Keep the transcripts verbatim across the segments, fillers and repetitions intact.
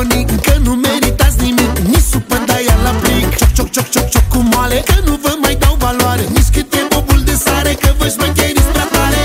polonic, că nu meritați nimic, nici supă de-aia la plic. Cioc, cioc, cioc, cioc, cioc cu moale, că nu vă mai dau valoare, nici câte bobul de sare, că vă șmecheriți prea tare.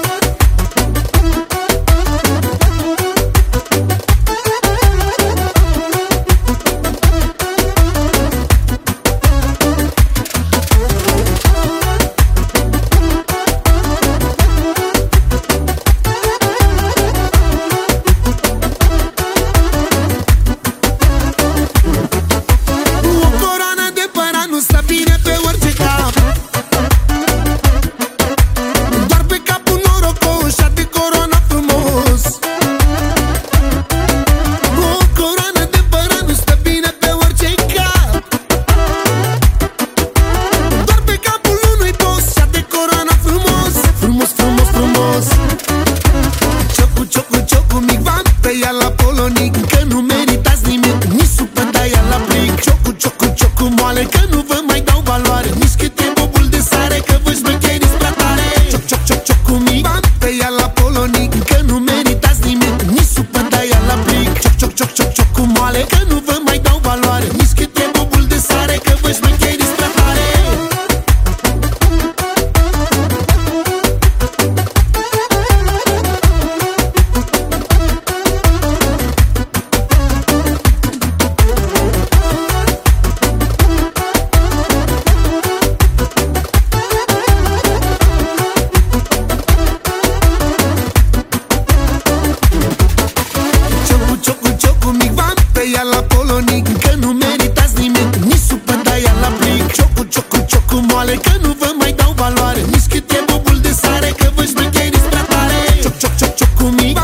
Că nu meritați nimic, nici supă de-aia la plic. Ciocu, ciocu, ciocu moale, că nu vă mai dau valoare, nici câte bobul de sare, că vă șmecheriți prea tare. Cioc, cioc, cioc, cioc cu mic, bani pe ea la polonic, că nu meritați nimic, nici supă de-aia la plic. Cioc, cioc, cioc, cioc, cioc cu moale, că nu vă mai dau valoare, nici câte bobul de sare, că vă șmecheriți prea tare. La polonic, că nu meritați nimic, nici supă de-aia la plic. Ciocu, ciocu, ciocu moale, că nu vă mai dau valoare, nici cât e bobul de sare, că vă șmecheriți prea tare. Cioc, cioc, cioc, cioc cu mic,